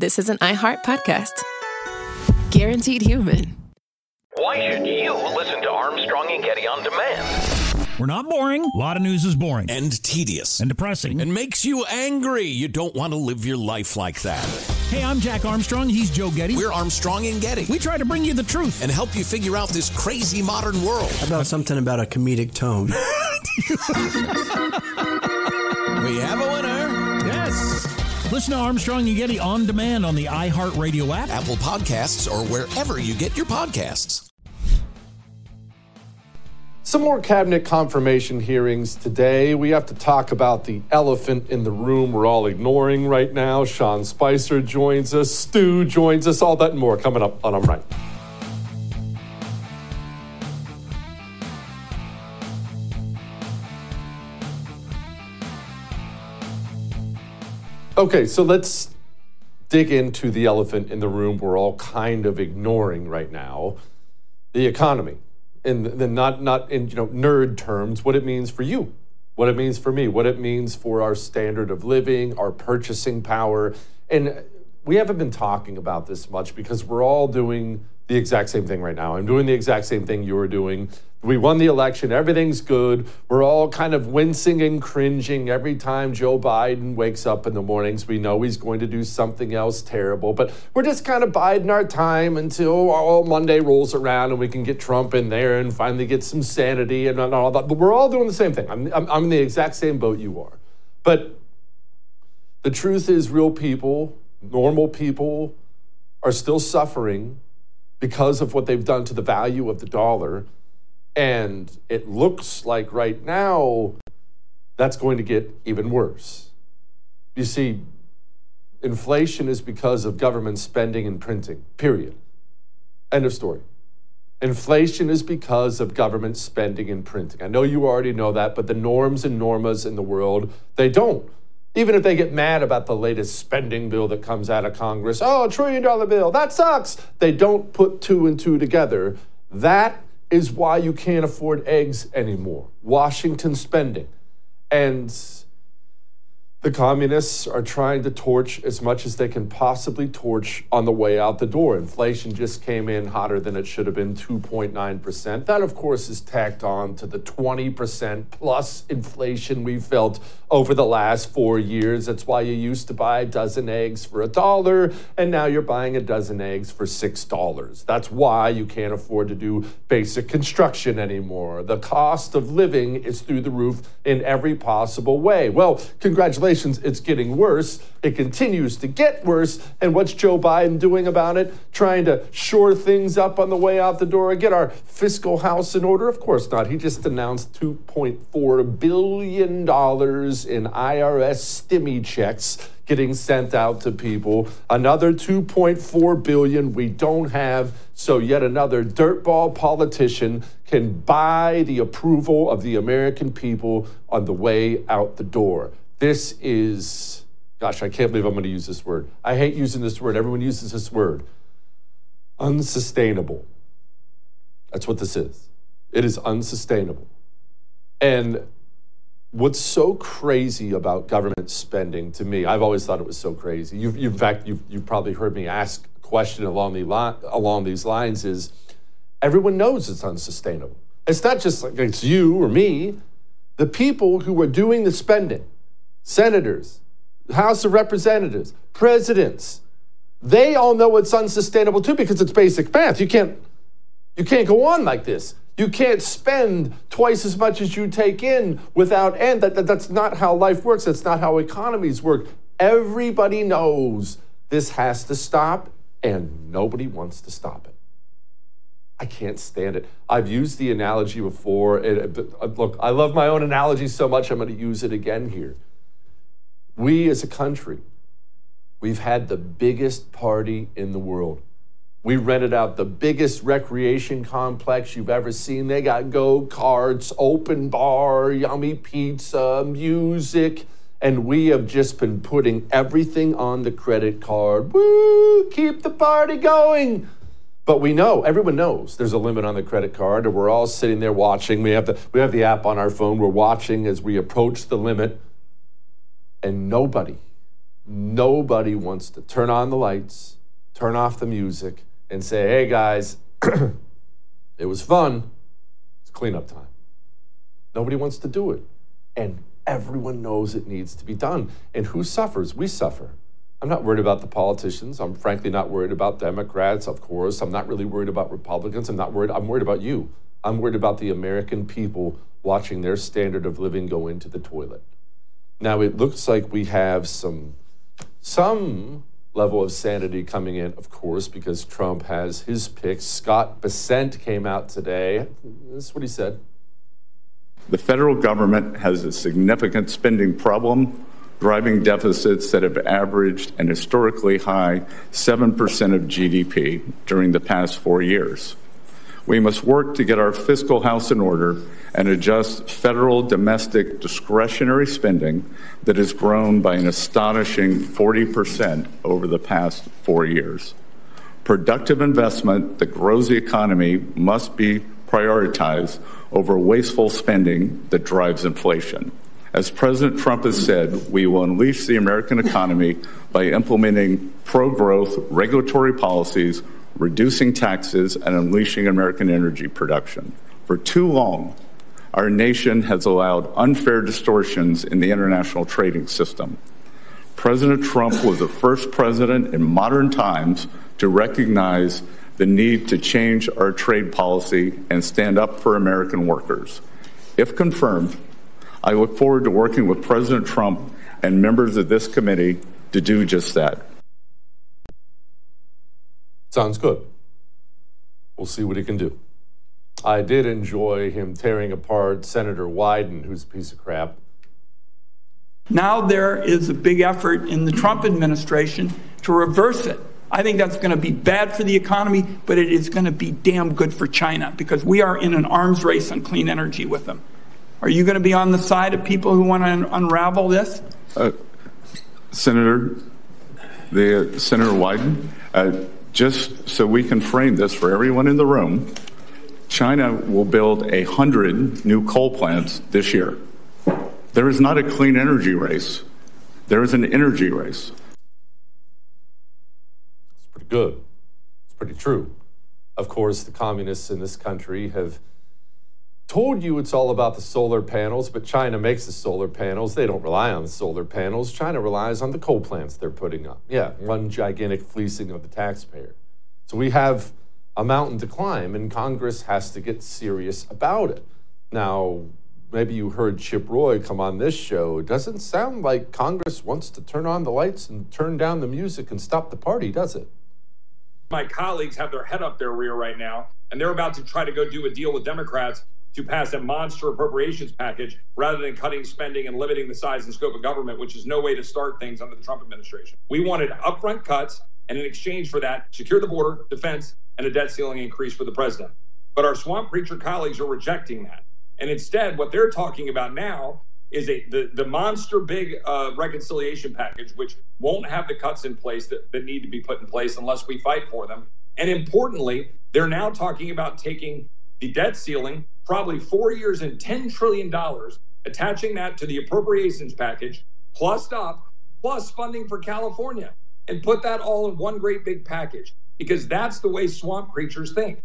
this is an iHeart podcast. Guaranteed human. Why should you listen to Armstrong and Getty on demand? We're not boring. A lot of news is boring. And tedious. And depressing. And makes you angry. You don't want to live your life like that. Hey, I'm Jack Armstrong. He's Joe Getty. We're Armstrong and Getty. We try to bring you the truth. And help you figure out this crazy modern world. How about something about a comedic tone? We have a winner. Yes. Listen to Armstrong and Getty on demand on the iHeartRadio app, Apple Podcasts, or wherever you get your podcasts. Some more cabinet confirmation hearings today. We have to talk about the elephant in the room we're all ignoring right now. Sean Spicer joins us. Stu joins us. All that and more coming up on I'm Right. Okay, so let's dig into the elephant in the room we're all kind of ignoring right now, the economy. In the not in nerd terms, what it means for you, what it means for me, what it means for our standard of living, our purchasing power. And we haven't been talking about this much because we're all doing the exact same thing right now. I'm doing the exact same thing you're doing. We won the election. Everything's good. We're all kind of wincing and cringing every time Joe Biden wakes up in the mornings. We know he's going to do something else terrible, but we're just kind of biding our time until Monday rolls around and we can get Trump in there and finally get some sanity and all that. But we're all doing the same thing. I'm in the exact same boat you are. But the truth is, real people, normal people, are still suffering because of what they've done to the value of the dollar. And it looks like right now that's going to get even worse. You see, inflation is because of government spending and printing, period. End of story. Inflation is because of government spending and printing. I know you already know that, but the norms and normas in the world, they don't. Even if they get mad about the latest spending bill that comes out of Congress, $1 trillion bill, that sucks. They don't put two and two together. That is why you can't afford eggs anymore. Washington spending. And the communists are trying to torch as much as they can possibly torch on the way out the door. Inflation just came in hotter than it should have been, 2.9%. That, of course, is tacked on to the 20% plus inflation we felt over the last 4 years. That's why you used to buy a dozen eggs for $1, and now you're buying a dozen eggs for $6. That's why you can't afford to do basic construction anymore. The cost of living is through the roof in every possible way. Well, congratulations. It's getting worse. It continues to get worse. And what's Joe Biden doing about it? Trying to shore things up on the way out the door, get our fiscal house in order? Of course not. He just announced $2.4 billion in IRS stimmy checks getting sent out to people. Another $2.4 billion we don't have. So yet another dirtball politician can buy the approval of the American people on the way out the door. This is, gosh, I can't believe I'm going to use this word. I hate using this word. Everyone uses this word. Unsustainable. That's what this is. It is unsustainable. And what's so crazy about government spending to me, I've always thought it was so crazy. In fact, you've probably heard me ask a question along these lines is, everyone knows it's unsustainable. It's not just like it's you or me. The people who are doing the spending, senators, House of Representatives, presidents, they all know it's unsustainable too because it's basic math. You can't go on like this. You can't spend twice as much as you take in without end. That's not how life works. That's not how economies work. Everybody knows this has to stop, and nobody wants to stop it. I can't stand it. I've used the analogy before. Look, I love my own analogy so much, I'm going to use it again here. We as a country, we've had the biggest party in the world. We rented out the biggest recreation complex you've ever seen. They got go-karts, open bar, yummy pizza, music, and we have just been putting everything on the credit card. Woo, keep the party going. But we know, everyone knows there's a limit on the credit card, and we're all sitting there watching. We have the app on our phone. We're watching as we approach the limit, and nobody Nobody wants to turn on the lights, turn off the music, and say, hey guys, it was fun. It's cleanup time. Nobody wants to do it. And everyone knows it needs to be done. And who suffers? We suffer. I'm not worried about the politicians. I'm frankly not worried about Democrats, of course. I'm not really worried about Republicans. I'm worried about you. I'm worried about the American people watching their standard of living go into the toilet. Now, it looks like we have some level of sanity coming in, of course, because Trump has his picks. Scott Bessent came out today. This is what he said. The federal government has a significant spending problem, driving deficits that have averaged an historically high 7% of GDP during the past 4 years. We must work to get our fiscal house in order and adjust federal domestic discretionary spending that has grown by an astonishing 40% over the past 4 years. Productive investment that grows the economy must be prioritized over wasteful spending that drives inflation. As President Trump has said, we will unleash the American economy by implementing pro-growth regulatory policies, reducing taxes, and unleashing American energy production. For too long, our nation has allowed unfair distortions in the international trading system. President Trump was the first president in modern times to recognize the need to change our trade policy and stand up for American workers. If confirmed, I look forward to working with President Trump and members of this committee to do just that. Sounds good. We'll see what he can do. I did enjoy him tearing apart Senator Wyden, who's a piece of crap. Now there is a big effort in the Trump administration to reverse it. I think that's going to be bad for the economy, but it is going to be damn good for China because we are in an arms race on clean energy with them. Are you going to be on the side of people who want to unravel this? Senator Wyden, just so we can frame this for everyone in the room, China will build 100 new coal plants this year. There is not a clean energy race. There is an energy race. It's pretty good. It's pretty true. Of course, the communists in this country have told you it's all about the solar panels, but China makes the solar panels. They don't rely on the solar panels. China relies on the coal plants they're putting up. Yeah, one gigantic fleecing of the taxpayer. So we have a mountain to climb, and Congress has to get serious about it. Now, maybe you heard Chip Roy come on this show. It doesn't sound like Congress wants to turn on the lights and turn down the music and stop the party, does it? My colleagues have their head up their rear right now, and they're about to try to go do a deal with Democrats to pass a monster appropriations package rather than cutting spending and limiting the size and scope of government, which is no way to start things under the Trump administration. We wanted upfront cuts, and in exchange for that, secure the border, defense, and a debt ceiling increase for the president. But our swamp preacher colleagues are rejecting that. And instead, what they're talking about now is the monster big reconciliation package, which won't have the cuts in place that need to be put in place unless we fight for them. And importantly, they're now talking about taking the debt ceiling, probably 4 years and $10 trillion, attaching that to the appropriations package, plus funding for California, and put that all in one great big package, because that's the way swamp creatures think.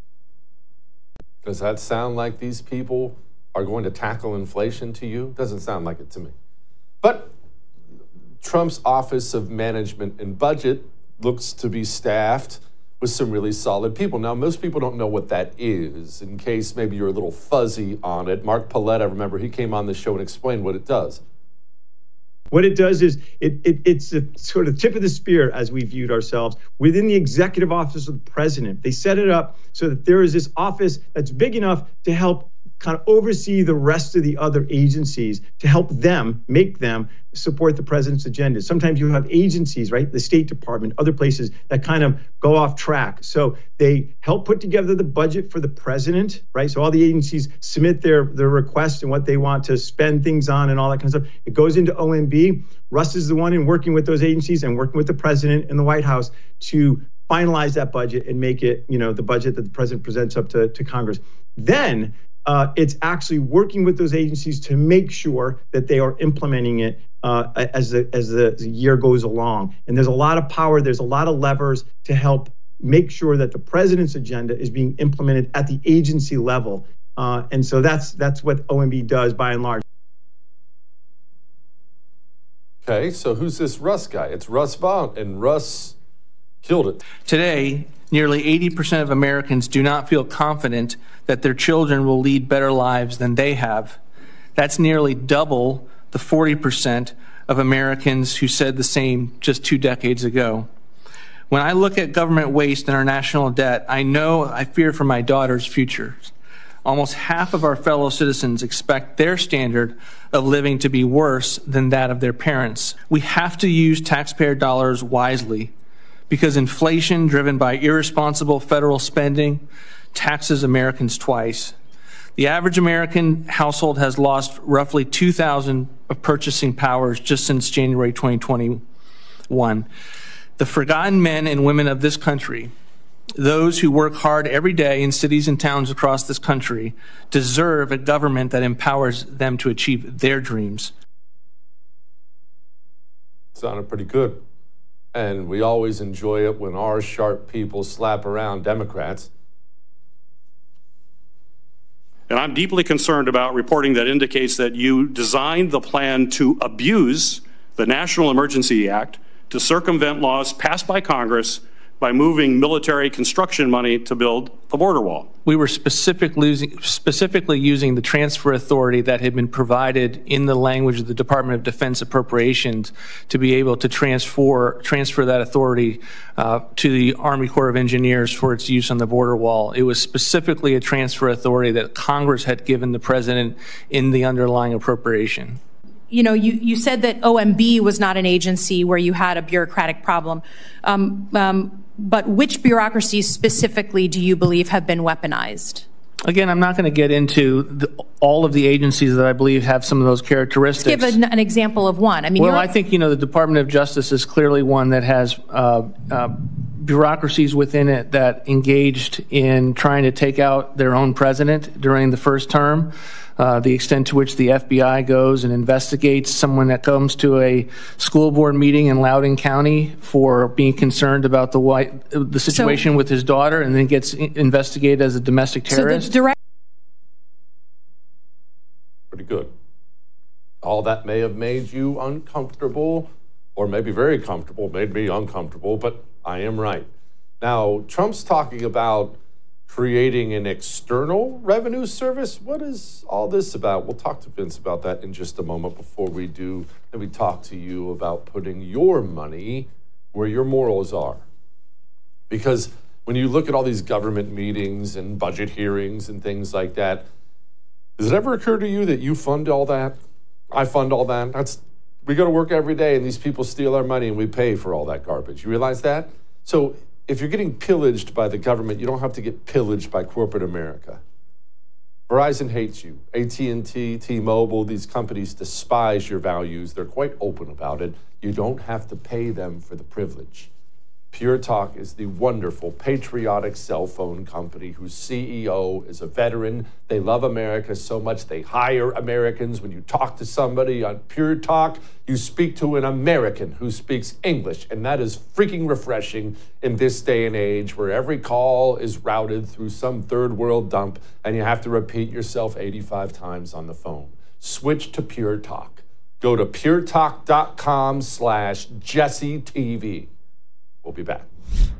Does that sound like these people are going to tackle inflation to you? Doesn't sound like it to me. But Trump's Office of Management and Budget looks to be staffed with some really solid people. Now, most people don't know what that is. In case maybe you're a little fuzzy on it, Mark Paulette, I remember he came on the show and explained what it does. What it does is it's a sort of tip of the spear, as we viewed ourselves, within the executive office of the president. They set it up so that there is this office that's big enough to help kind of oversee the rest of the other agencies, to help them, make them support the president's agenda. Sometimes you have agencies, right? The State Department, other places that kind of go off track. So they help put together the budget for the president, right? So all the agencies submit their requests and what they want to spend things on and all that kind of stuff. It goes into OMB. Russ is the one in working with those agencies and working with the president in the White House to finalize that budget and make it, the budget that the president presents up to Congress. Then it's actually working with those agencies to make sure that they are implementing it as the year goes along. And there's a lot of power, there's a lot of levers to help make sure that the president's agenda is being implemented at the agency level. And so that's what OMB does by and large. Okay, so who's this Russ guy? It's Russ Vought, and Russ killed it. Today, nearly 80% of Americans do not feel confident that their children will lead better lives than they have. That's nearly double the 40% of Americans who said the same just 2 decades ago. When I look at government waste and our national debt, I fear for my daughter's future. Almost half of our fellow citizens expect their standard of living to be worse than that of their parents. We have to use taxpayer dollars wisely because inflation driven by irresponsible federal spending taxes Americans twice. The average American household has lost roughly 2,000 of purchasing powers just since January 2021. The forgotten men and women of this country, those who work hard every day in cities and towns across this country, deserve a government that empowers them to achieve their dreams. Sounded pretty good. And we always enjoy it when our sharp people slap around Democrats. And I'm deeply concerned about reporting that indicates that you designed the plan to abuse the National Emergency Act to circumvent laws passed by Congress by moving military construction money to build the border wall. We were specifically using the transfer authority that had been provided in the language of the Department of Defense appropriations to be able to transfer that authority to the Army Corps of Engineers for its use on the border wall. It was specifically a transfer authority that Congress had given the president in the underlying appropriation. You know, you said that OMB was not an agency where you had a bureaucratic problem. But which bureaucracies specifically do you believe have been weaponized? Again, I'm not going to get into all of the agencies that I believe have some of those characteristics. Let's give an example of one. I mean, I think, the Department of Justice is clearly one that has bureaucracies within it that engaged in trying to take out their own president during the first term. The extent to which the FBI goes and investigates someone that comes to a school board meeting in Loudoun County for being concerned about the situation with his daughter and then gets investigated as a domestic terrorist. Pretty good. All that may have made you uncomfortable, or maybe very comfortable, made me uncomfortable, but I am right. Now, Trump's talking about creating an external revenue service. What is all this about? We'll talk to Vince about that in just a moment. Before we do, let me talk to you about putting your money where your morals are. Because when you look at all these government meetings and budget hearings and things like that, does it ever occur to you that you fund all that? I fund all that. We go to work every day and these people steal our money and we pay for all that garbage. You realize that? So if you're getting pillaged by the government, you don't have to get pillaged by corporate America. Verizon hates you. AT&T, T-Mobile, these companies despise your values. They're quite open about it. You don't have to pay them for the privilege. Pure Talk is the wonderful, patriotic cell phone company whose CEO is a veteran. They love America so much they hire Americans. When you talk to somebody on Pure Talk, you speak to an American who speaks English, and that is freaking refreshing in this day and age where every call is routed through some third world dump and you have to repeat yourself 85 times on the phone. Switch to Pure Talk. Go to puretalk.com/JesseTV. We'll be back.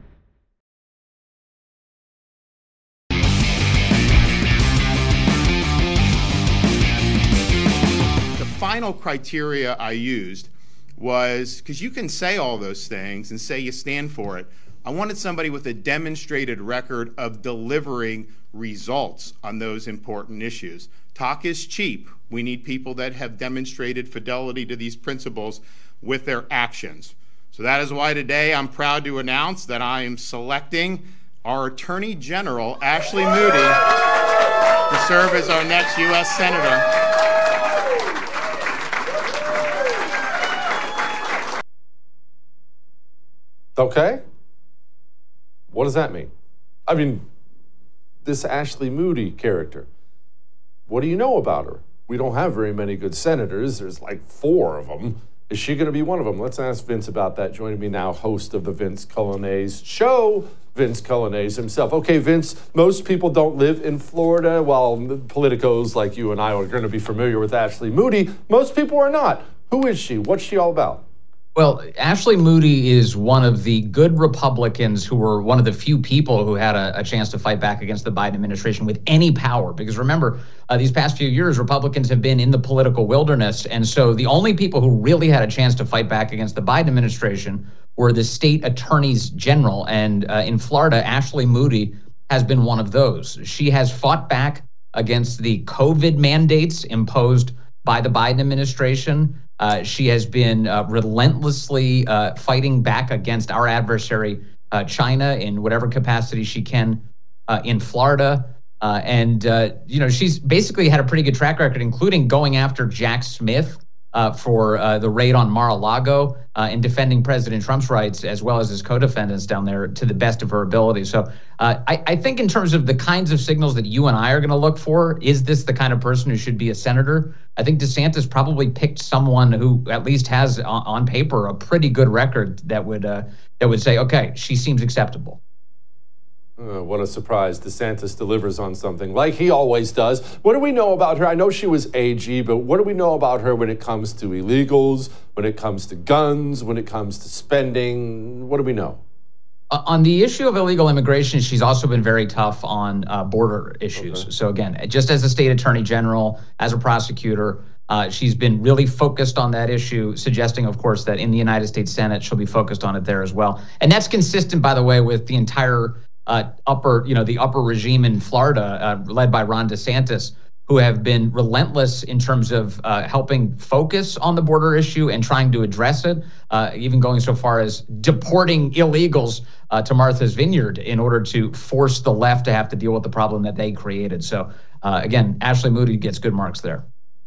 The final criteria I used was, because you can say all those things and say you stand for it, I wanted somebody with a demonstrated record of delivering results on those important issues. Talk is cheap. We need people that have demonstrated fidelity to these principles with their actions. So that is why today I'm proud to announce that I am selecting our Attorney General, Ashley Moody, to serve as our next U.S. Senator. Okay. What does that mean? I mean, this Ashley Moody character, what do you know about her? We don't have very many good senators. There's like 4 of them. Is she going to be one of them? Let's ask Vince about that. Joining me now, host of the Vince Coglianese Show, Vince Coglianese himself. Okay, Vince, most people don't live in Florida, while politicos like you and I are going to be familiar with Ashley Moody. Most people are not. Who is she? What's she all about? Well, Ashley Moody is one of the good Republicans who were one of the few people who had a chance to fight back against the Biden administration with any power. Because remember, these past few years, Republicans have been in the political wilderness. And so the only people who really had a chance to fight back against the Biden administration were the state attorneys general. And in Florida, Ashley Moody has been one of those. She has fought back against the COVID mandates imposed by the Biden administration. She has been relentlessly fighting back against our adversary, China, in whatever capacity she can in Florida. She's basically had a pretty good track record, including going after Jack Smith for the raid on Mar-a-Lago and defending President Trump's rights, as well as his co-defendants down there, to the best of her ability. So I think in terms of the kinds of signals that you and I are going to look for, is this the kind of person who should be a senator? I think DeSantis probably picked someone who at least has on paper a pretty good record that would say, okay, she seems acceptable. What a surprise. DeSantis delivers on something like he always does. What do we know about her? I know she was AG, but what do we know about her when it comes to illegals, when it comes to guns, when it comes to spending? What do we know? On the issue of illegal immigration, she's also been very tough on border issues. Okay. So again, just as a state attorney general, as a prosecutor, she's been really focused on that issue, suggesting, of course, that in the United States Senate, she'll be focused on it there as well. And that's consistent, by the way, with the entire the upper regime in Florida, led by Ron DeSantis, who have been relentless in terms of helping focus on the border issue and trying to address it, even going so far as deporting illegals to Martha's Vineyard in order to force the left to have to deal with the problem that they created. So again, Ashley Moody gets good marks there.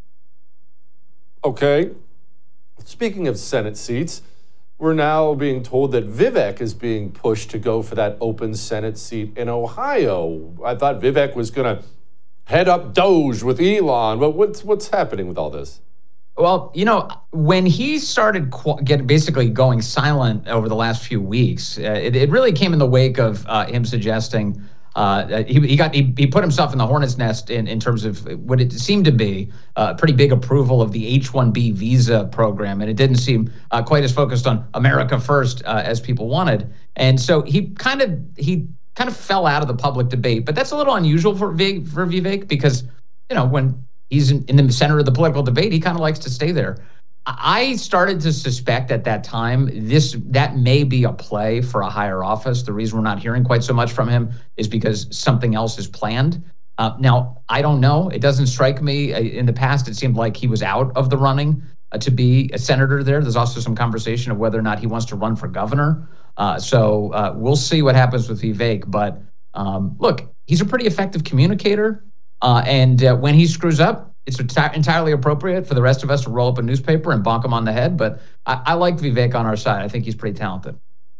Okay. Speaking of Senate seats, we're now being told that Vivek is being pushed to go for that open Senate seat in Ohio. I thought Vivek was going to head up Doge with Elon, but what's happening with all this? Well, when he started basically going silent over the last few weeks, it really came in the wake of him suggesting he put himself in the hornet's nest in terms of what it seemed to be a pretty big approval of the H-1B visa program, and it didn't seem quite as focused on America first as people wanted. And so he kind of fell out of the public debate. But that's a little unusual for Vivek because when he's in the center of the political debate, he kind of likes to stay there. I started to suspect at that time that may be a play for a higher office. The reason we're not hearing quite so much from him is because something else is planned. Now, I don't know. It doesn't strike me. In the past, it seemed like he was out of the running to be a senator there. There's also some conversation of whether or not he wants to run for governor. So we'll see what happens with Vivek. But look, he's a pretty effective communicator. And when he screws up, it's entirely appropriate for the rest of us to roll up a newspaper and bonk him on the head. But I like Vivek on our side. I think he's pretty talented.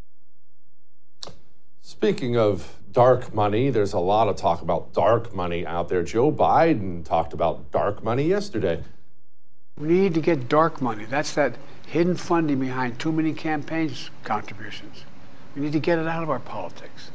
Speaking of dark money, there's a lot of talk about dark money out there. Joe Biden talked about dark money yesterday. We need to get dark money. That's that hidden funding behind too many campaigns contributions. We need to get it out of our politics.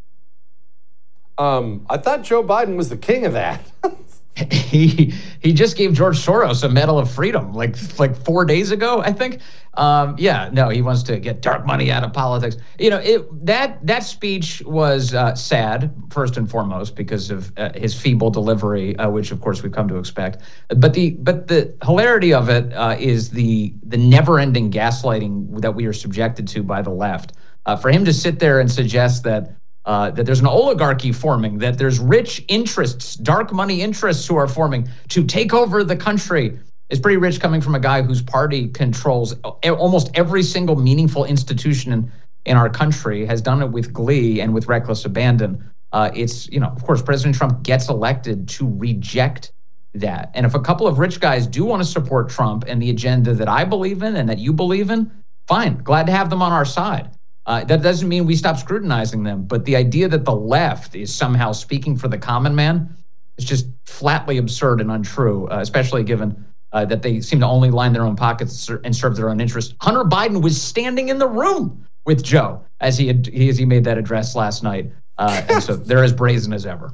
I thought Joe Biden was the king of that. He just gave George Soros a Medal of Freedom like 4 days ago, I think. He wants to get dark money out of politics. That speech was sad, first and foremost, because of his feeble delivery, which of course we've come to expect. But the hilarity of it is the never-ending gaslighting that we are subjected to by the left. For him to sit there and suggest that there's an oligarchy forming, that there's rich interests, dark money interests who are forming to take over the country is pretty rich coming from a guy whose party controls almost every single meaningful institution in our country, has done it with glee and with reckless abandon. Of course, President Trump gets elected to reject that. And if a couple of rich guys do want to support Trump and the agenda that I believe in and that you believe in, fine, glad to have them on our side. That doesn't mean we stop scrutinizing them, but the idea that the left is somehow speaking for the common man is just flatly absurd and untrue, especially given that they seem to only line their own pockets and serve their own interests. Hunter Biden was standing in the room with Joe as he made that address last night. And so they're as brazen as ever.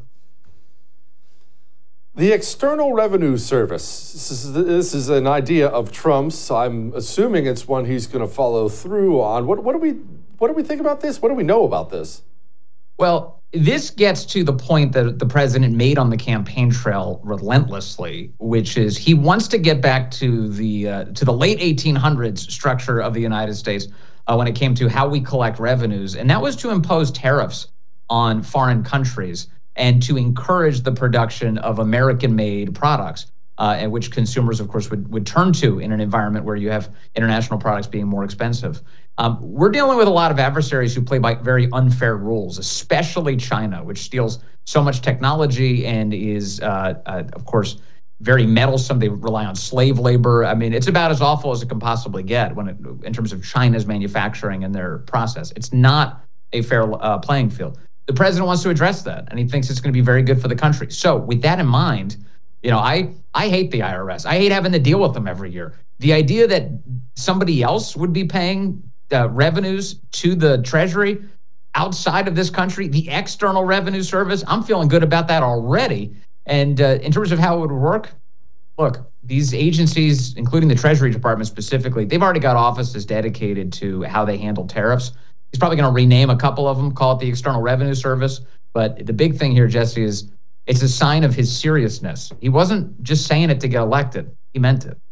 The External Revenue Service. This is an idea of Trump's. I'm assuming it's one he's going to follow through on. What do we think about this? What do we know about this? Well, this gets to the point that the president made on the campaign trail relentlessly, which is he wants to get back to the late 1800s structure of the United States when it came to how we collect revenues, and that was to impose tariffs on foreign countries and to encourage the production of American-made products, and which consumers, of course, would turn to in an environment where you have international products being more expensive. We're dealing with a lot of adversaries who play by very unfair rules, especially China, which steals so much technology and is, of course, very meddlesome. They rely on slave labor. I mean, it's about as awful as it can possibly get in terms of China's manufacturing and their process. It's not a fair playing field. The president wants to address that, and he thinks it's going to be very good for the country. So with that in mind, I hate the IRS. I hate having to deal with them every year. The idea that somebody else would be paying revenues to the Treasury outside of this country, the External Revenue Service, I'm feeling good about that already. And in terms of how it would work, look, these agencies, including the Treasury Department specifically, they've already got offices dedicated to how they handle tariffs. He's probably going to rename a couple of them, call it the External Revenue Service. But the big thing here, Jesse, is it's a sign of his seriousness. He wasn't just saying it to get elected. He meant it.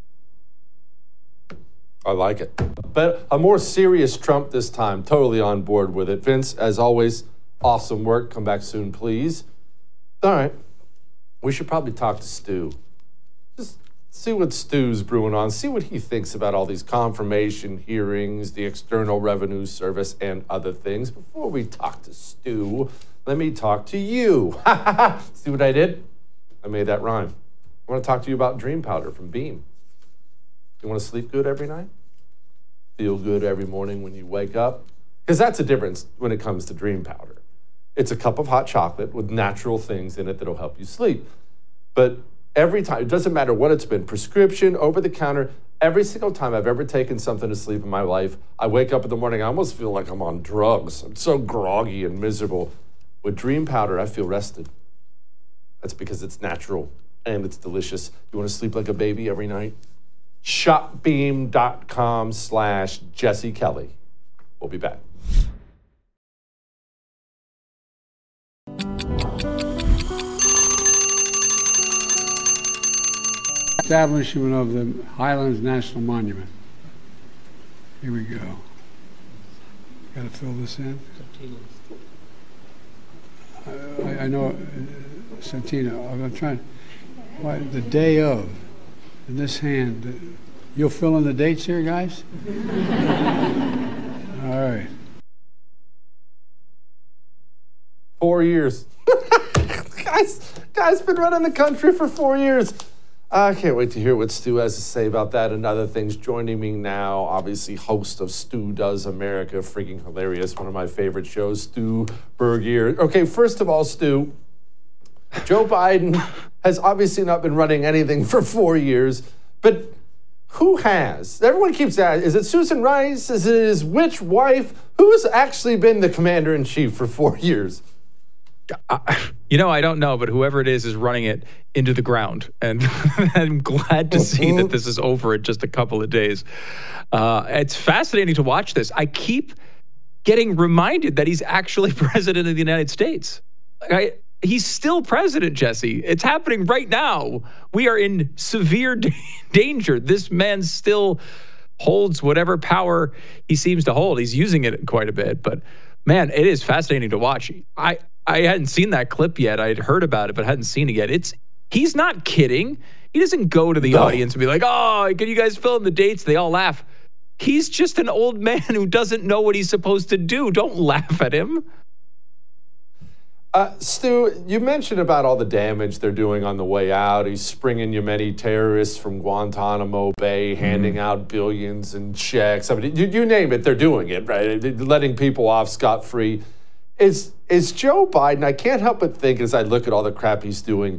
I like it. But a more serious Trump this time. Totally on board with it. Vince, as always, awesome work. Come back soon, please. All right. We should probably talk to Stu. Just see what Stu's brewing on. See what he thinks about all these confirmation hearings, the External Revenue Service, and other things. Before we talk to Stu, let me talk to you. See what I did? I made that rhyme. I want to talk to you about Dream Powder from Beam. You want to sleep good every night? Feel good every morning when you wake up? Because that's the difference when it comes to Dream Powder. It's a cup of hot chocolate with natural things in it that'll help you sleep. But every time, it doesn't matter what it's been, prescription, over-the-counter, every single time I've ever taken something to sleep in my life, I wake up in the morning, I almost feel like I'm on drugs. I'm so groggy and miserable. With Dream Powder, I feel rested. That's because it's natural and it's delicious. You want to sleep like a baby every night? Shopbeam.com/Jesse Kelly. We'll be back. Establishment of the Highlands National Monument. Here we go. Got to fill this in. I know, Santino. I'm trying. The day of. In this hand. You'll fill in the dates here, guys? All right. 4 years. Guy's been running the country for 4 years. I can't wait to hear what Stu has to say about that and other things. Joining me now, obviously, host of Stu Does America, freaking hilarious, one of my favorite shows, Stu Burguiere. Okay, first of all, Stu, Joe Biden has obviously not been running anything for 4 years, but who has? Everyone keeps asking, is it Susan Rice? Is it his witch wife? Who's actually been the commander-in-chief for 4 years? I don't know, but whoever it is running it into the ground. And I'm glad to see that this is over in just a couple of days. It's fascinating to watch this. I keep getting reminded that he's actually president of the United States. He's still president, Jesse. It's happening right now. We are in severe danger. This man still holds whatever power he seems to hold. He's using it quite a bit, but man, it is fascinating to watch. I hadn't seen that clip yet. I'd heard about it, but hadn't seen it yet. He's not kidding. He doesn't go to the audience and be like, "Oh, can you guys fill in the dates?" They all laugh. He's just an old man who doesn't know what he's supposed to do. Don't laugh at him. Stu, you mentioned about all the damage they're doing on the way out. He's springing Yemeni terrorists from Guantanamo Bay, handing out billions in checks. I mean, you name it, they're doing it, right? They're letting people off scot-free. Is Joe Biden, I can't help but think as I look at all the crap he's doing,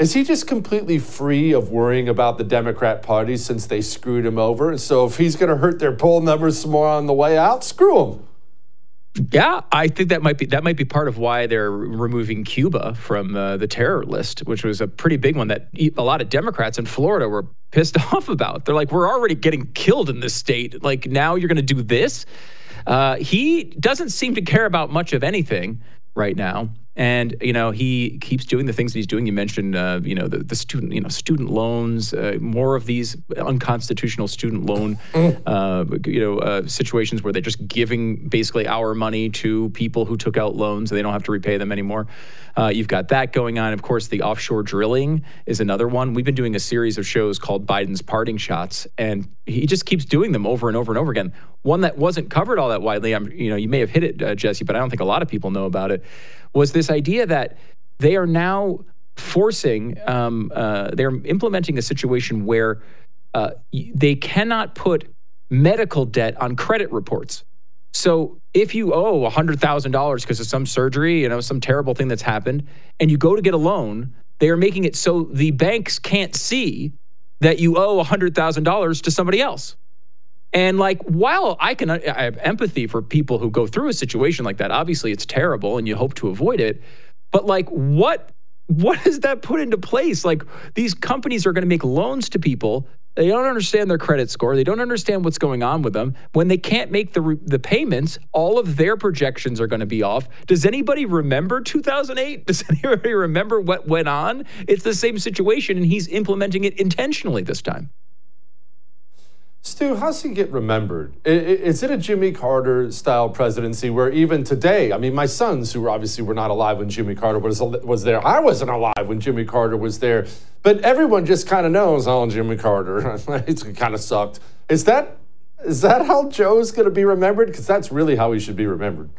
Is he just completely free of worrying about the Democrat Party since they screwed him over? So if he's going to hurt their poll numbers some more on the way out, screw him. Yeah, I think that might be part of why they're removing Cuba from the terror list, which was a pretty big one that a lot of Democrats in Florida were pissed off about. They're like, we're already getting killed in this state. Like, now you're going to do this? He doesn't seem to care about much of anything right now. And, he keeps doing the things that he's doing. You mentioned, the student loans, more of these unconstitutional student loan, situations where they're just giving basically our money to people who took out loans. So they don't have to repay them anymore. You've got that going on. Of course, the offshore drilling is another one. We've been doing a series of shows called Biden's Parting Shots, and he just keeps doing them over and over and over again. One that wasn't covered all that widely, you may have hit it, Jesse, but I don't think a lot of people know about it, was this idea that they are now forcing, they're implementing a situation where they cannot put medical debt on credit reports. So if you owe $100,000 because of some surgery, some terrible thing that's happened, and you go to get a loan, they are making it so the banks can't see that you owe $100,000 to somebody else. And while I have empathy for people who go through a situation like that, obviously it's terrible and you hope to avoid it. But what does that put into place? These companies are going to make loans to people. They don't understand their credit score. They don't understand what's going on with them. When they can't make the payments, all of their projections are going to be off. Does anybody remember 2008? Does anybody remember what went on? It's the same situation, and he's implementing it intentionally this time. Stu, how's he get remembered? Is it a Jimmy Carter style presidency where even today, my sons who obviously were not alive when Jimmy Carter was there, I wasn't alive when Jimmy Carter was there, but everyone just kind of knows, Jimmy Carter, it kind of sucked. Is that how Joe's going to be remembered? Because that's really how he should be remembered.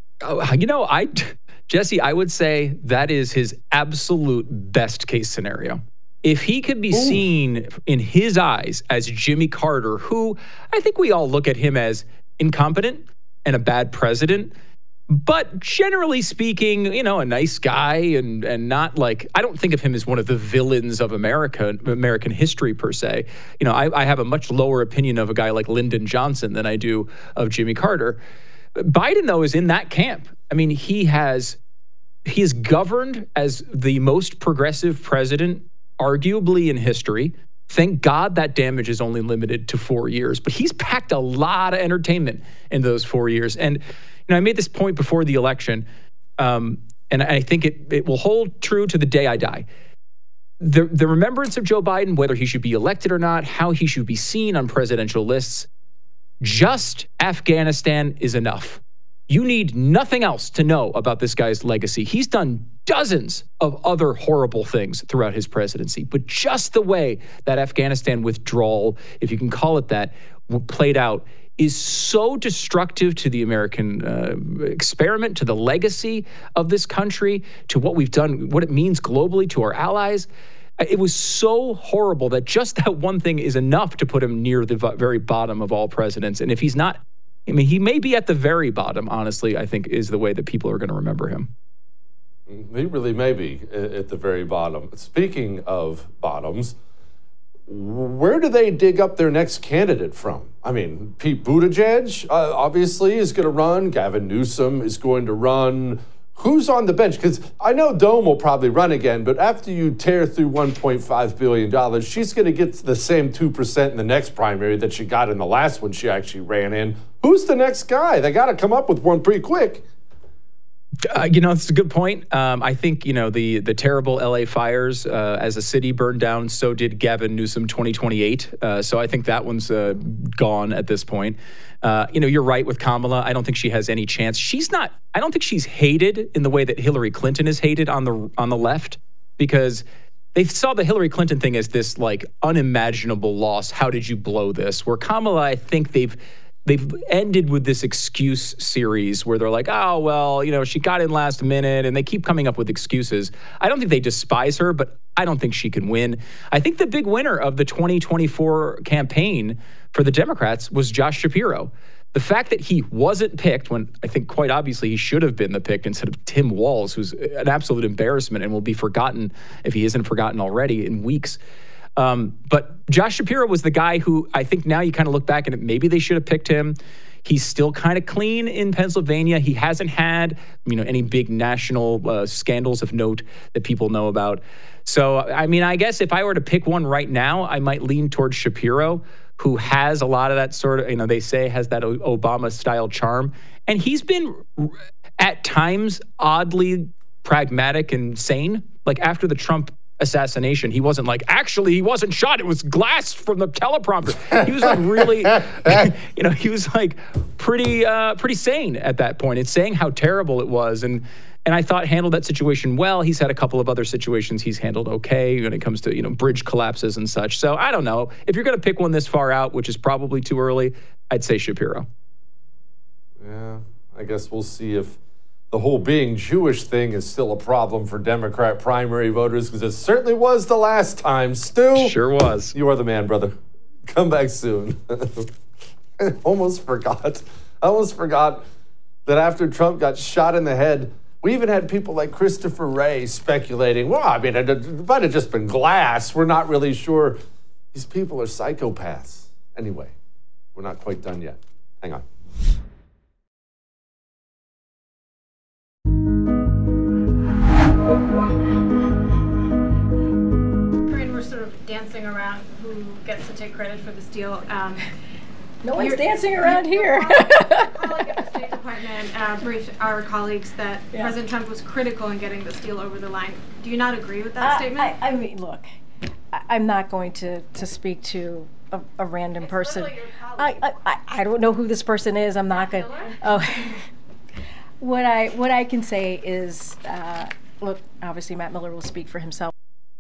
Jesse, I would say that is his absolute best case scenario. If he could be seen in his eyes as Jimmy Carter, who I think we all look at him as incompetent and a bad president, but generally speaking, a nice guy and not I don't think of him as one of the villains of American history per se. I have a much lower opinion of a guy like Lyndon Johnson than I do of Jimmy Carter. Biden, though, is in that camp. He is governed as the most progressive president arguably in history. Thank God that damage is only limited to 4 years, but he's packed a lot of entertainment in those 4 years. And I made this point before the election, and I think it will hold true to the day I die. The remembrance of Joe Biden, whether he should be elected or not, how he should be seen on presidential lists, just Afghanistan is enough. You need nothing else to know about this guy's legacy. He's done dozens of other horrible things throughout his presidency, but just the way that Afghanistan withdrawal, if you can call it that, played out is so destructive to the American experiment, to the legacy of this country, to what we've done, what it means globally to our allies. It was so horrible that just that one thing is enough to put him near the very bottom of all presidents. And if he's not, he may be at the very bottom, honestly, I think is the way that people are going to remember him. He really may be at the very bottom. Speaking of bottoms, where do they dig up their next candidate from? Pete Buttigieg obviously is going to run. Gavin Newsom is going to run. Who's on the bench? Because I know Dome will probably run again, but after you tear through $1.5 billion, she's going to get the same 2% in the next primary that she got in the last one she actually ran in. Who's the next guy? They got to come up with one pretty quick. It's a good point. I think, the terrible LA fires as a city burned down, so did Gavin Newsom 2028. So I think that one's gone at this point. You're right with Kamala. I don't think she has any chance. I don't think she's hated in the way that Hillary Clinton is hated on the left, because they saw the Hillary Clinton thing as this unimaginable loss. How did you blow this? Where Kamala, I think they've ended with this excuse series where they're like, oh, well, she got in last minute, and they keep coming up with excuses. I don't think they despise her, but I don't think she can win. I think the big winner of the 2024 campaign for the Democrats was Josh Shapiro. The fact that he wasn't picked when I think quite obviously he should have been the pick instead of Tim Walz, who's an absolute embarrassment and will be forgotten if he isn't forgotten already in weeks. But Josh Shapiro was the guy who I think now you kind of look back and maybe they should have picked him. He's still kind of clean in Pennsylvania. He hasn't had, any big national scandals of note that people know about. So, I guess if I were to pick one right now, I might lean towards Shapiro, who has a lot of that sort of, they say has that Obama-style charm. And he's been, at times, oddly pragmatic and sane. Like after the Trump assassination, he wasn't like, actually, he wasn't shot. It was glass from the teleprompter. He was like really, he was like pretty sane at that point. It's saying how terrible it was. And I thought handled that situation well. He's had a couple of other situations he's handled okay when it comes to, bridge collapses and such. So I don't know. If you're going to pick one this far out, which is probably too early, I'd say Shapiro. Yeah, I guess we'll see if the whole being Jewish thing is still a problem for Democrat primary voters, because it certainly was the last time. Stu? Sure was. You are the man, brother. Come back soon. I almost forgot that after Trump got shot in the head, we even had people like Christopher Wray speculating, it might have just been glass. We're not really sure. These people are psychopaths. Anyway, we're not quite done yet. Hang on. We're sort of dancing around who gets to take credit for this deal. No one's dancing around here. Our colleague at the State Department briefed our colleagues that President Trump was critical in getting this deal over the line. Do you not agree with that statement? Look, I'm not going to speak to a random person. I don't know who this person is. I'm not going to. Oh. What I can say is, look, obviously Matt Miller will speak for himself.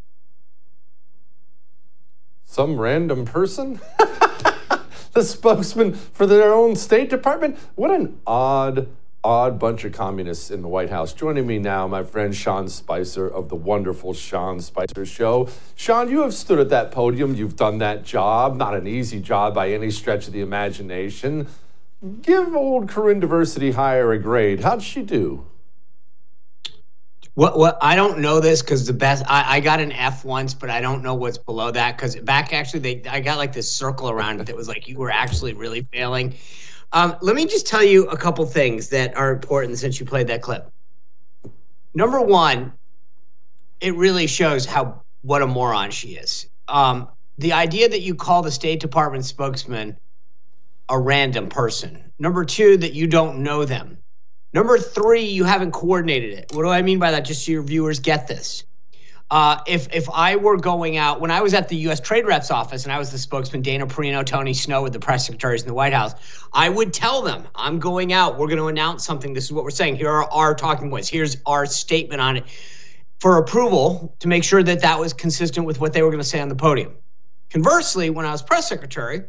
Some random person? The spokesman for their own State Department? What an odd bunch of communists in the White House. Joining me now, my friend Sean Spicer of the wonderful Sean Spicer Show. Sean, you have stood at that podium. You've done that job. Not an easy job by any stretch of the imagination. Give old Corinne Diversity Hire a grade. How'd she do? What I don't know this because I got an F once, but I don't know what's below that because I got like this circle around it that was like you were actually really failing. Let me just tell you a couple things that are important since you played that clip. Number one, it really shows what a moron she is. The idea that you call the State Department spokesman a random person. Number two, that you don't know them. Number three, you haven't coordinated it. What do I mean by that? Just so your viewers get this. If I were going out, when I was at the U.S. Trade Rep's office and I was the spokesman, Dana Perino, Tony Snow with the press secretaries in the White House, I would tell them, I'm going out. We're going to announce something. This is what we're saying. Here are our talking points. Here's our statement on it for approval to make sure that that was consistent with what they were going to say on the podium. Conversely, when I was press secretary,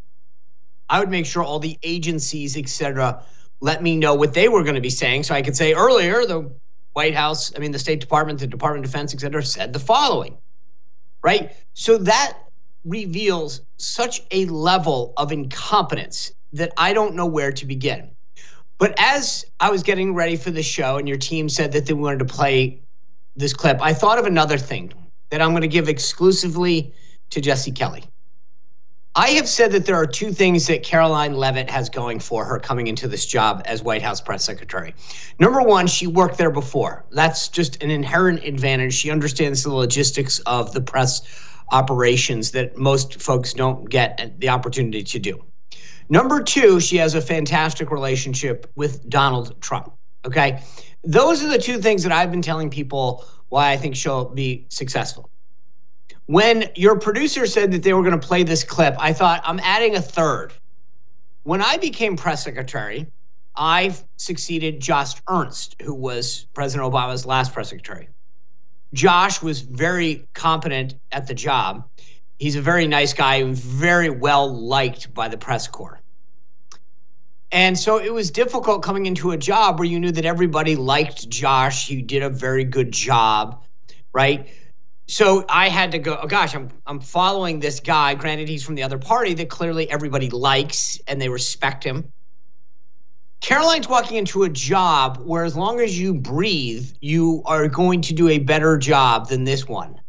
I would make sure all the agencies, et cetera, let me know what they were going to be saying. So I could say earlier, the White House, the State Department, the Department of Defense, et cetera, said the following, right? So that reveals such a level of incompetence that I don't know where to begin. But as I was getting ready for the show and your team said that they wanted to play this clip, I thought of another thing that I'm going to give exclusively to Jesse Kelly. I have said that there are two things that Caroline Leavitt has going for her coming into this job as White House press secretary. Number one, she worked there before. That's just an inherent advantage. She understands the logistics of the press operations that most folks don't get the opportunity to do. Number two, she has a fantastic relationship with Donald Trump. Okay? Those are the two things that I've been telling people why I think she'll be successful. When your producer said that they were going to play this clip, I thought, I'm adding a third. When I became press secretary, I succeeded Josh Ernst, who was President Obama's last press secretary. Josh was very competent at the job. He's a very nice guy and very well liked by the press corps. And so it was difficult coming into a job where you knew that everybody liked Josh. He did a very good job, right? So I had to go, oh gosh, I'm following this guy. Granted, he's from the other party that clearly everybody likes and they respect him. Caroline's walking into a job where as long as you breathe, you are going to do a better job than this one.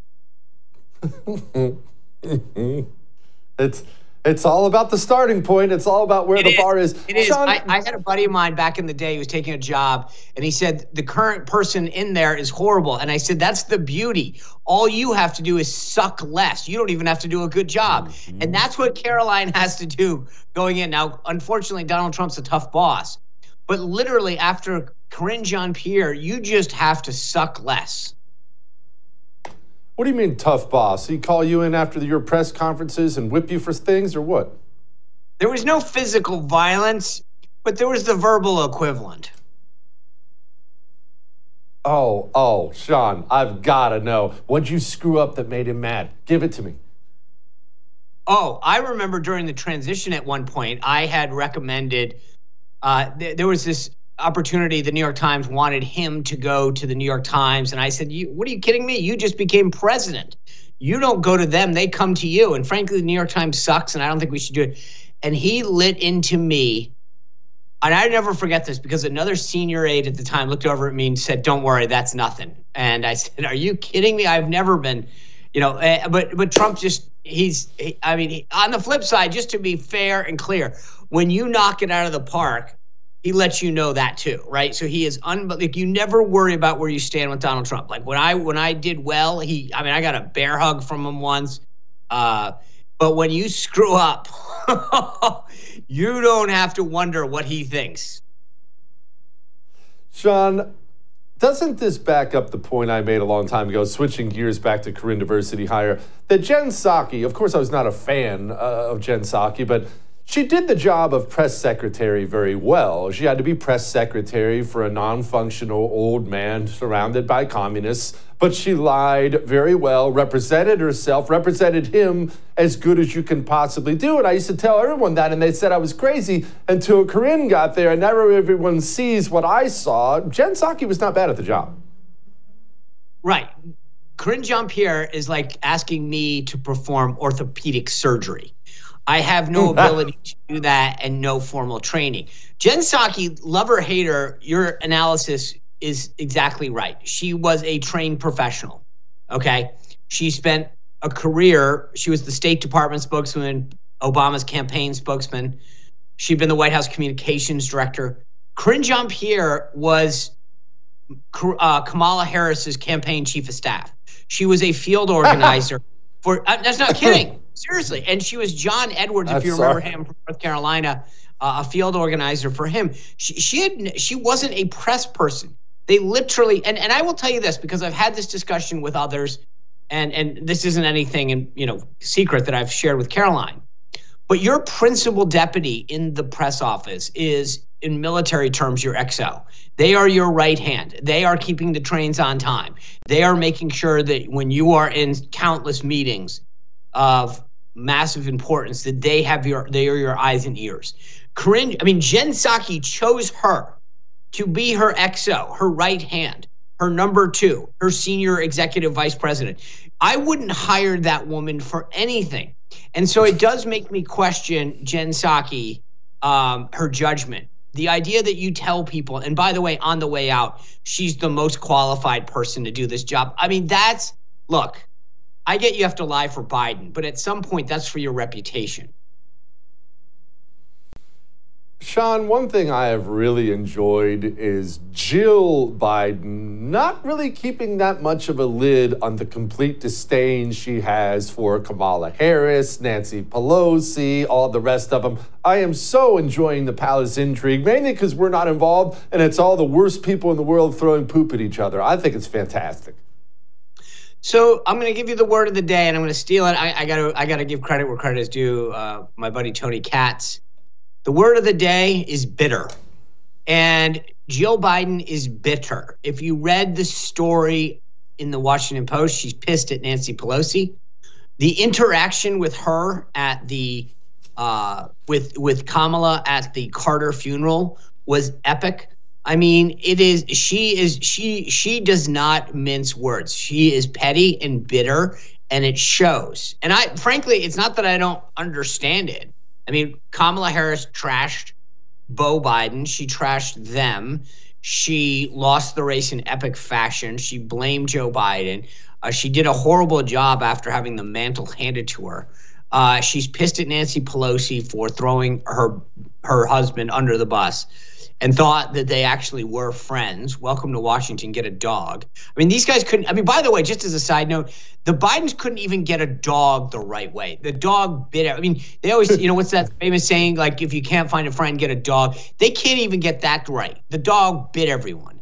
It's all about the starting point. It's all about where the bar is. It is. Sean, I had a buddy of mine back in the day who was taking a job, and he said, the current person in there is horrible. And I said, that's the beauty. All you have to do is suck less. You don't even have to do a good job. Mm-hmm. And that's what Caroline has to do going in. Now, unfortunately, Donald Trump's a tough boss. But literally, after Karine Jean-Pierre, you just have to suck less. What do you mean, tough boss? He call you in after your press conferences and whip you for things, or what? There was no physical violence, but there was the verbal equivalent. Oh, Sean, I've got to know. What'd you screw up that made him mad? Give it to me. Oh, I remember during the transition at one point, I had recommended, there was this opportunity. The New York Times wanted him to go to the New York Times. And I said, what are you kidding me? You just became president. You don't go to them. They come to you. And frankly, the New York Times sucks, and I don't think we should do it. And he lit into me. And I never forget this because another senior aide at the time looked over at me and said, don't worry, that's nothing. And I said, are you kidding me? I've never been, but Trump just, on the flip side, just to be fair and clear, when you knock it out of the park, he lets you know that too, right? So he is you never worry about where you stand with Donald Trump. Like when I did well, I got a bear hug from him once. But when you screw up, you don't have to wonder what he thinks. Sean, doesn't this back up the point I made a long time ago, switching gears back to Korean diversity hire, that Jen Psaki, of course I was not a fan of Jen Psaki, but she did the job of press secretary very well. She had to be press secretary for a non-functional old man surrounded by communists, but she lied very well, represented herself, represented him as good as you can possibly do. And I used to tell everyone that, and they said I was crazy until Corinne got there, and now everyone sees what I saw. Jen Psaki was not bad at the job. Right. Karine Jean-Pierre is like asking me to perform orthopedic surgery. I have no ability to do that and no formal training. Jen Psaki, love her, hate her, your analysis is exactly right. She was a trained professional, okay? She spent a career, she was the State Department spokesman, Obama's campaign spokesman. She'd been the White House communications director. Karine Jean-Pierre was Kamala Harris's campaign chief of staff. She was a field organizer for, that's not kidding. Seriously. And she was John Edwards, if you remember him from North Carolina, a field organizer for him. She wasn't a press person. They literally, and I will tell you this because I've had this discussion with others, and this isn't anything secret that I've shared with Caroline. But your principal deputy in the press office is, in military terms, your XO. They are your right hand. They are keeping the trains on time. They are making sure that when you are in countless meetings of massive importance, that they are your eyes and ears. Jen Psaki chose her to be her XO, her right hand, her number two, her senior executive vice president. I wouldn't hire that woman for anything. And so it does make me question Jen Psaki, her judgment. The idea that you tell people, and by the way, on the way out, she's the most qualified person to do this job. Look, I get you have to lie for Biden, but at some point that's for your reputation. Sean, one thing I have really enjoyed is Jill Biden not really keeping that much of a lid on the complete disdain she has for Kamala Harris, Nancy Pelosi, all the rest of them. I am so enjoying the palace intrigue, mainly because we're not involved and it's all the worst people in the world throwing poop at each other. I think it's fantastic. So I'm going to give you the word of the day, and I'm going to steal it. I got to give credit where credit is due. My buddy Tony Katz. The word of the day is bitter, and Jill Biden is bitter. If you read the story in the Washington Post, she's pissed at Nancy Pelosi. The interaction with her at the with Kamala at the Carter funeral was epic. I mean, she does not mince words. She is petty and bitter, and it shows. And frankly, it's not that I don't understand it. I mean, Kamala Harris trashed Beau Biden. She trashed them. She lost the race in epic fashion. She blamed Joe Biden. She did a horrible job after having the mantle handed to her. She's pissed at Nancy Pelosi for throwing her husband under the bus and thought that they actually were friends. Welcome to Washington, get a dog. I mean, these guys couldn't. I mean, by the way, just as a side note, the Bidens couldn't even get a dog the right way. The dog bit. I mean, they always, what's that famous saying? Like, if you can't find a friend, get a dog. They can't even get that right. The dog bit everyone.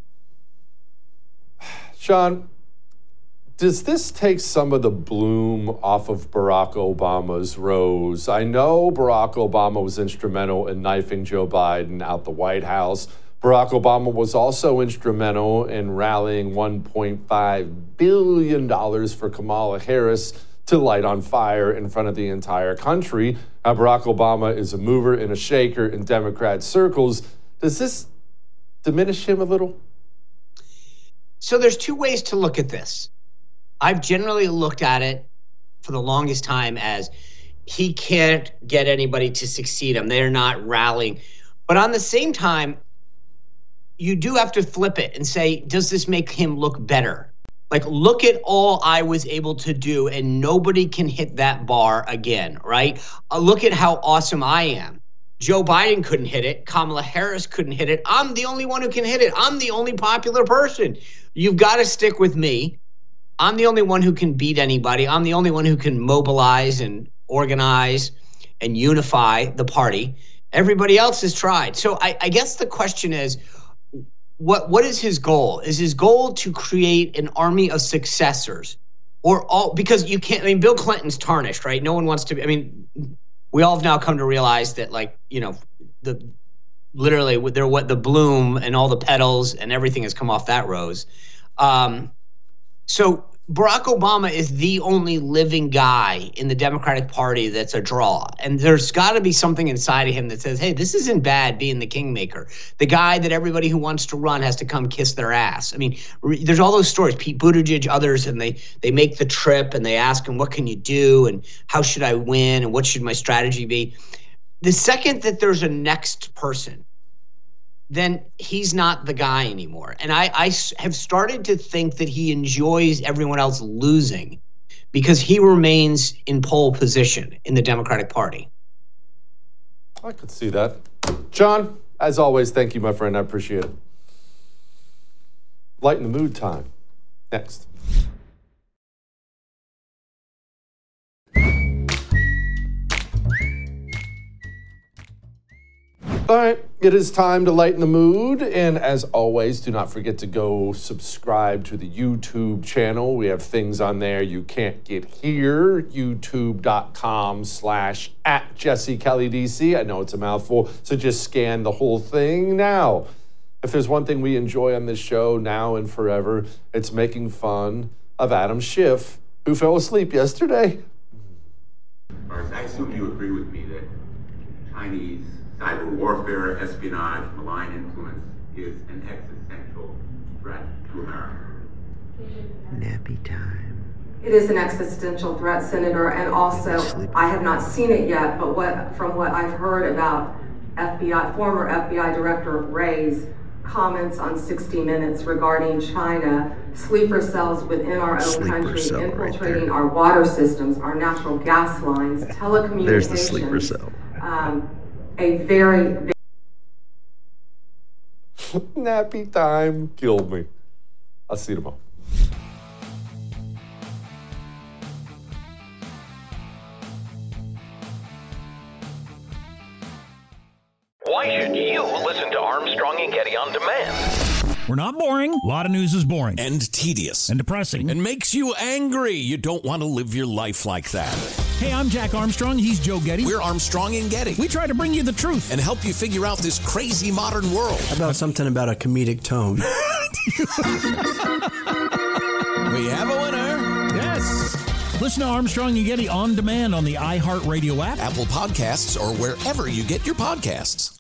Sean, does this take some of the bloom off of Barack Obama's rose? I know Barack Obama was instrumental in knifing Joe Biden out the White House. Barack Obama was also instrumental in rallying $1.5 billion for Kamala Harris to light on fire in front of the entire country. Now, Barack Obama is a mover and a shaker in Democrat circles. Does this diminish him a little? So there's two ways to look at this. I've generally looked at it for the longest time as he can't get anybody to succeed him. They're not rallying. But on the same time, you do have to flip it and say, does this make him look better? Like, look at all I was able to do, and nobody can hit that bar again, right? Look at how awesome I am. Joe Biden couldn't hit it. Kamala Harris couldn't hit it. I'm the only one who can hit it. I'm the only popular person. You've got to stick with me. I'm the only one who can beat anybody. I'm the only one who can mobilize and organize and unify the party. Everybody else has tried. So I guess the question is, what is his goal? Is his goal to create an army of successors? Because you can't, I mean, Bill Clinton's tarnished, right? No one wants to be, I mean, we all have now come to realize that, like, the bloom and all the petals and everything has come off that rose. So Barack Obama is the only living guy in the Democratic Party that's a draw. And there's got to be something inside of him that says, hey, this isn't bad being the kingmaker. The guy that everybody who wants to run has to come kiss their ass. I mean, there's all those stories, Pete Buttigieg, others, and they make the trip and they ask him, what can you do? And how should I win? And what should my strategy be? The second that there's a next person, then he's not the guy anymore. And I have started to think that he enjoys everyone else losing because he remains in pole position in the Democratic Party. I could see that. John, as always, thank you, my friend. I appreciate it. Lighten the mood time. Next. All right, it is time to lighten the mood. And as always, do not forget to go subscribe to the YouTube channel. We have things on there you can't get here. YouTube.com/@JesseKellyDC. I know it's a mouthful, so just scan the whole thing now. If there's one thing we enjoy on this show now and forever, it's making fun of Adam Schiff, who fell asleep yesterday. I assume you agree with me that Chinese cyber warfare, espionage, malign influence is an existential threat to America. Nappy time. It is an existential threat, Senator, and also I have not seen it yet, but from what I've heard about former FBI Director Wray's comments on 60 Minutes regarding China, sleeper cells within our own country, infiltrating our water systems, our natural gas lines, telecommunications. There's the sleeper cell. A very nappy time killed me. I'll see you tomorrow. Why should you listen to Armstrong and Getty on demand? We're not boring. A lot of news is boring. And tedious. And depressing. And makes you angry. You don't want to live your life like that. Hey, I'm Jack Armstrong. He's Joe Getty. We're Armstrong and Getty. We try to bring you the truth. And help you figure out this crazy modern world. How about something about a comedic tone? We have a winner. Yes. Listen to Armstrong and Getty on demand on the iHeartRadio app, Apple Podcasts, or wherever you get your podcasts.